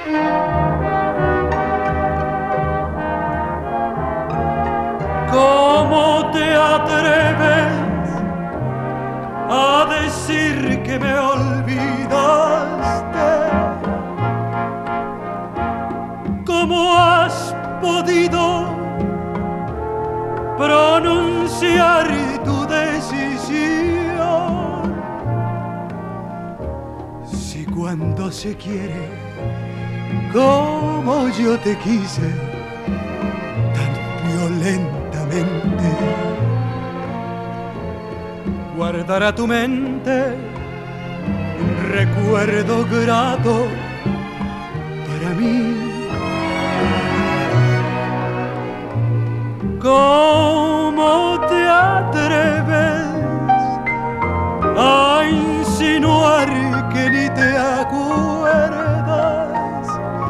¿Cómo te atreves a decir que me olvidaste? ¿Cómo has podido pronunciar tu decisión? Si cuando se quiere como yo te quise, tan violentamente, guardará tu mente un recuerdo grato para mí. ¿Cómo te atreves a insinuar que ni te acuerdas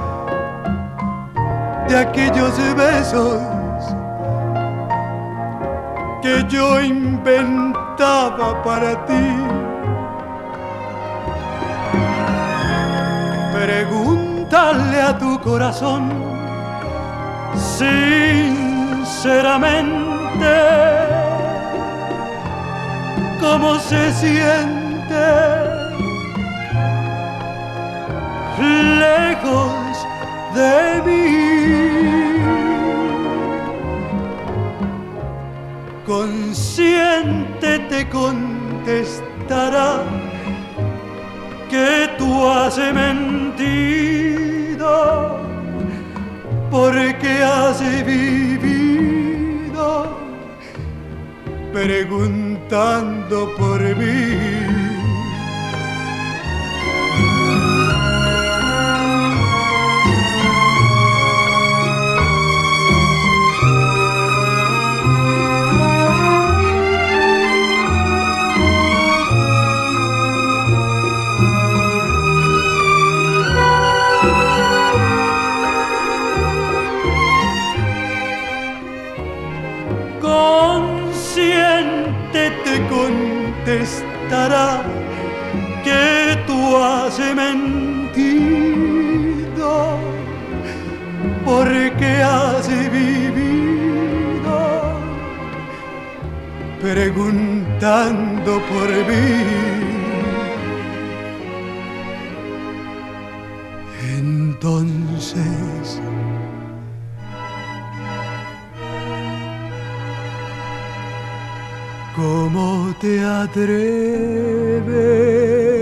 de aquellos besos que yo inventaba para ti? Pregúntale a tu corazón sinceramente cómo se siente lejos de mí. Consciente te contestará que tú has mentido porque has vivido preguntando por mí. Consciente te contestará que tú has mentido porque has vivido preguntando por mí. Entonces ¿cómo te atreves